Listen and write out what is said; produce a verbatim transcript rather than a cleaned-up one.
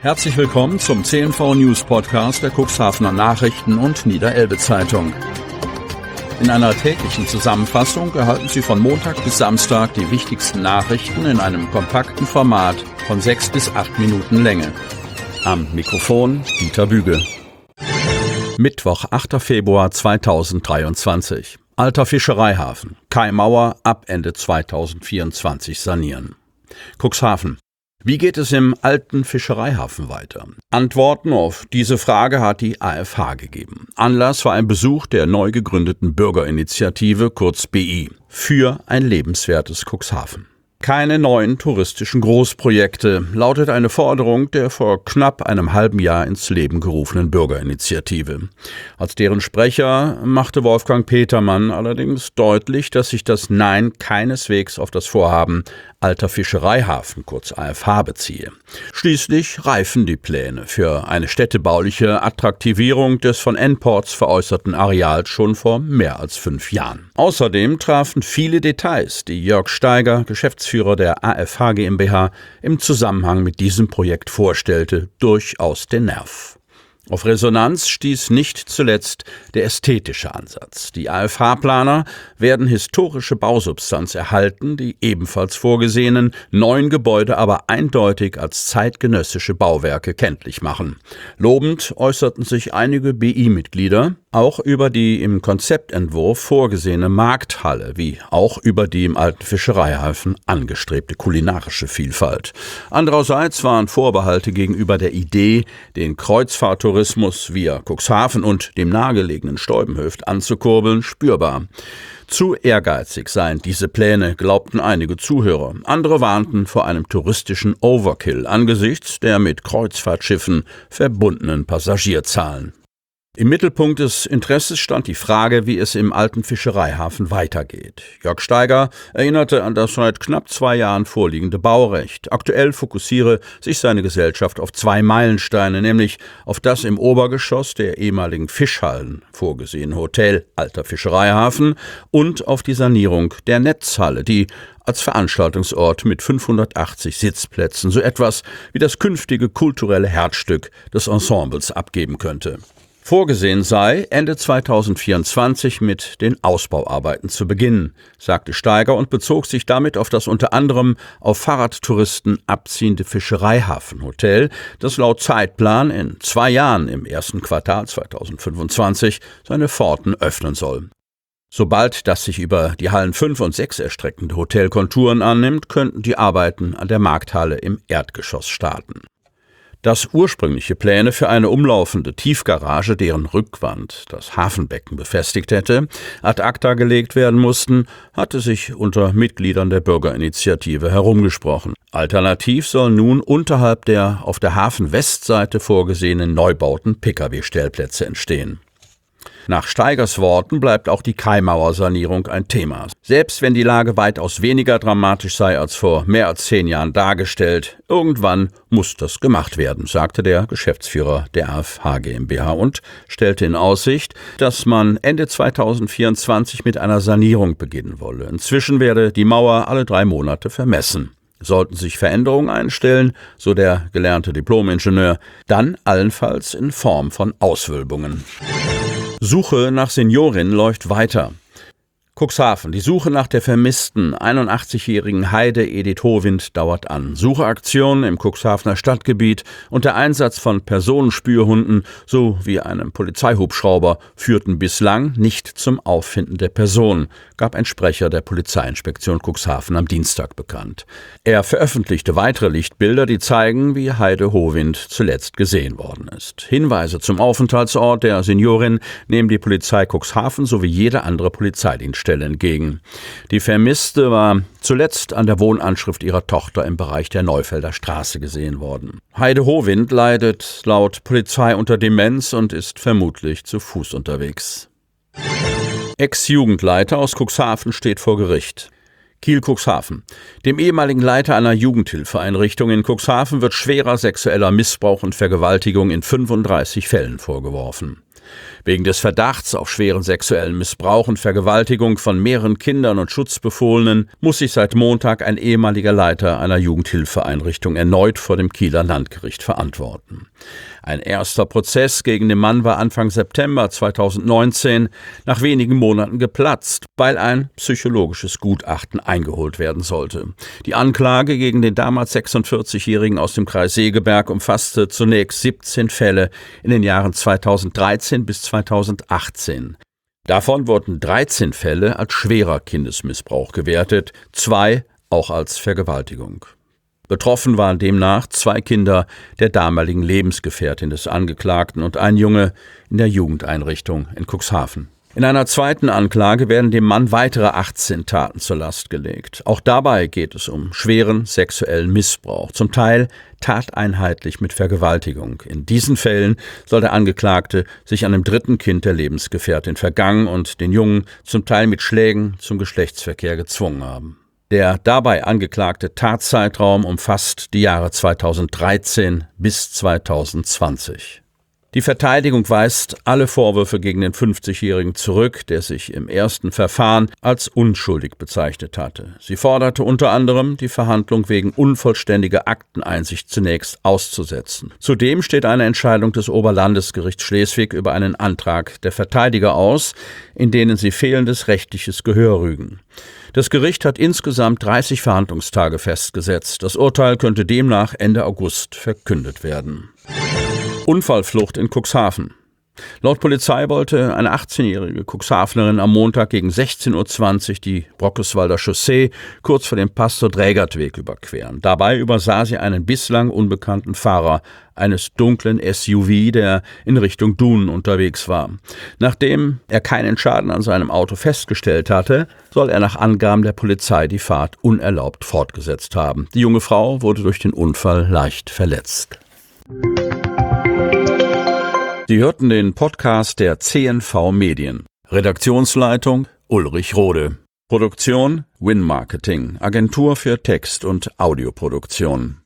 Herzlich willkommen zum C N V News Podcast der Cuxhavener Nachrichten und Niederelbe Zeitung. In einer täglichen Zusammenfassung erhalten Sie von Montag bis Samstag die wichtigsten Nachrichten in einem kompakten Format von sechs bis acht Minuten Länge. Am Mikrofon Dieter Büge. Mittwoch, achter Februar zweitausenddreiundzwanzig. Alter Fischereihafen. Kaimauer ab Ende zweitausendvierundzwanzig sanieren. Cuxhaven. Wie geht es im alten Fischereihafen weiter? Antworten auf diese Frage hat die A F H gegeben. Anlass war ein Besuch der neu gegründeten Bürgerinitiative, kurz B I, für ein lebenswertes Cuxhaven. Keine neuen touristischen Großprojekte, lautet eine Forderung der vor knapp einem halben Jahr ins Leben gerufenen Bürgerinitiative. Als deren Sprecher machte Wolfgang Petermann allerdings deutlich, dass sich das Nein keineswegs auf das Vorhaben Alter Fischereihafen, kurz A F H, beziehe. Schließlich reifen die Pläne für eine städtebauliche Attraktivierung des von N-Ports veräußerten Areals schon vor mehr als fünf Jahren. Außerdem trafen viele Details, die Jörg Steiger, Geschäftsführer der A F H GmbH, im Zusammenhang mit diesem Projekt vorstellte, durchaus den Nerv. Auf Resonanz stieß nicht zuletzt der ästhetische Ansatz. Die A F H-Planer werden historische Bausubstanz erhalten, die ebenfalls vorgesehenen neuen Gebäude aber eindeutig als zeitgenössische Bauwerke kenntlich machen. Lobend äußerten sich einige B I-Mitglieder auch über die im Konzeptentwurf vorgesehene Markthalle, wie auch über die im alten Fischereihafen angestrebte kulinarische Vielfalt. Andererseits waren Vorbehalte gegenüber der Idee, den Kreuzfahrttourismus via Cuxhaven und dem nahegelegenen Steubenhöft anzukurbeln, spürbar. Zu ehrgeizig seien diese Pläne, glaubten einige Zuhörer. Andere warnten vor einem touristischen Overkill angesichts der mit Kreuzfahrtschiffen verbundenen Passagierzahlen. Im Mittelpunkt des Interesses stand die Frage, wie es im alten Fischereihafen weitergeht. Jörg Steiger erinnerte an das seit knapp zwei Jahren vorliegende Baurecht. Aktuell fokussiere sich seine Gesellschaft auf zwei Meilensteine, nämlich auf das im Obergeschoss der ehemaligen Fischhallen vorgesehene Hotel Alter Fischereihafen und auf die Sanierung der Netzhalle, die als Veranstaltungsort mit fünfhundertachtzig Sitzplätzen so etwas wie das künftige kulturelle Herzstück des Ensembles abgeben könnte. Vorgesehen sei, Ende zweitausendvierundzwanzig mit den Ausbauarbeiten zu beginnen, sagte Steiger und bezog sich damit auf das unter anderem auf Fahrradtouristen abziehende Fischereihafenhotel, das laut Zeitplan in zwei Jahren im ersten Quartal zweitausendfünfundzwanzig seine Pforten öffnen soll. Sobald das sich über die Hallen fünf und sechs erstreckende Hotel Konturen annimmt, könnten die Arbeiten an der Markthalle im Erdgeschoss starten. Dass ursprüngliche Pläne für eine umlaufende Tiefgarage, deren Rückwand das Hafenbecken befestigt hätte, ad acta gelegt werden mussten, hatte sich unter Mitgliedern der Bürgerinitiative herumgesprochen. Alternativ sollen nun unterhalb der auf der Hafenwestseite vorgesehenen Neubauten Pkw-Stellplätze entstehen. Nach Steigers Worten bleibt auch die Kaimauer-Sanierung ein Thema. Selbst wenn die Lage weitaus weniger dramatisch sei als vor mehr als zehn Jahren dargestellt, irgendwann muss das gemacht werden, sagte der Geschäftsführer der A F H GmbH und stellte in Aussicht, dass man Ende zweitausendvierundzwanzig mit einer Sanierung beginnen wolle. Inzwischen werde die Mauer alle drei Monate vermessen. Sollten sich Veränderungen einstellen, so der gelernte Diplom-Ingenieur, dann allenfalls in Form von Auswölbungen. Suche nach Seniorin läuft weiter. Cuxhaven. Die Suche nach der vermissten einundachtzigjährigen Heide Edith Hovind dauert an. Sucheaktionen im Cuxhavener Stadtgebiet und der Einsatz von Personenspürhunden sowie einem Polizeihubschrauber führten bislang nicht zum Auffinden der Person, gab ein Sprecher der Polizeiinspektion Cuxhaven am Dienstag bekannt. Er veröffentlichte weitere Lichtbilder, die zeigen, wie Heide Hovind zuletzt gesehen worden ist. Hinweise zum Aufenthaltsort der Seniorin nehmen die Polizei Cuxhaven sowie jede andere Polizeidienststelle entgegen. Die Vermisste war zuletzt an der Wohnanschrift ihrer Tochter im Bereich der Neufelder Straße gesehen worden. Heide Hovind leidet laut Polizei unter Demenz und ist vermutlich zu Fuß unterwegs. Ex-Jugendleiter aus Cuxhaven steht vor Gericht. Kiel-Cuxhaven. Dem ehemaligen Leiter einer Jugendhilfeeinrichtung in Cuxhaven wird schwerer sexueller Missbrauch und Vergewaltigung in fünfunddreißig Fällen vorgeworfen. Wegen des Verdachts auf schweren sexuellen Missbrauch und Vergewaltigung von mehreren Kindern und Schutzbefohlenen muss sich seit Montag ein ehemaliger Leiter einer Jugendhilfeeinrichtung erneut vor dem Kieler Landgericht verantworten. Ein erster Prozess gegen den Mann war Anfang September zweitausendneunzehn nach wenigen Monaten geplatzt, weil ein psychologisches Gutachten eingeholt werden sollte. Die Anklage gegen den damals sechsundvierzigjährigen aus dem Kreis Segeberg umfasste zunächst siebzehn Fälle in den Jahren zweitausenddreizehn bis zweitausendachtzehn. Davon wurden dreizehn Fälle als schwerer Kindesmissbrauch gewertet, zwei auch als Vergewaltigung. Betroffen waren demnach zwei Kinder der damaligen Lebensgefährtin des Angeklagten und ein Junge in der Jugendeinrichtung in Cuxhaven. In einer zweiten Anklage werden dem Mann weitere achtzehn Taten zur Last gelegt. Auch dabei geht es um schweren sexuellen Missbrauch, zum Teil tateinheitlich mit Vergewaltigung. In diesen Fällen soll der Angeklagte sich an dem dritten Kind der Lebensgefährtin vergangen und den Jungen zum Teil mit Schlägen zum Geschlechtsverkehr gezwungen haben. Der dabei angeklagte Tatzeitraum umfasst die Jahre zweitausenddreizehn bis zweitausendzwanzig. Die Verteidigung weist alle Vorwürfe gegen den fünfzigjährigen zurück, der sich im ersten Verfahren als unschuldig bezeichnet hatte. Sie forderte unter anderem, die Verhandlung wegen unvollständiger Akteneinsicht zunächst auszusetzen. Zudem steht eine Entscheidung des Oberlandesgerichts Schleswig über einen Antrag der Verteidiger aus, in denen sie fehlendes rechtliches Gehör rügen. Das Gericht hat insgesamt dreißig Verhandlungstage festgesetzt. Das Urteil könnte demnach Ende August verkündet werden. Unfallflucht in Cuxhaven. Laut Polizei wollte eine achtzehnjährige Cuxhavenerin am Montag gegen sechzehn Uhr zwanzig die Brockeswalder Chaussee kurz vor dem Pastor-Drägert-Weg überqueren. Dabei übersah sie einen bislang unbekannten Fahrer eines dunklen S U V, der in Richtung Dunen unterwegs war. Nachdem er keinen Schaden an seinem Auto festgestellt hatte, soll er nach Angaben der Polizei die Fahrt unerlaubt fortgesetzt haben. Die junge Frau wurde durch den Unfall leicht verletzt. Sie hörten den Podcast der C N V Medien. Redaktionsleitung Ulrich Rode. Produktion Win Marketing, Agentur für Text- und Audioproduktion.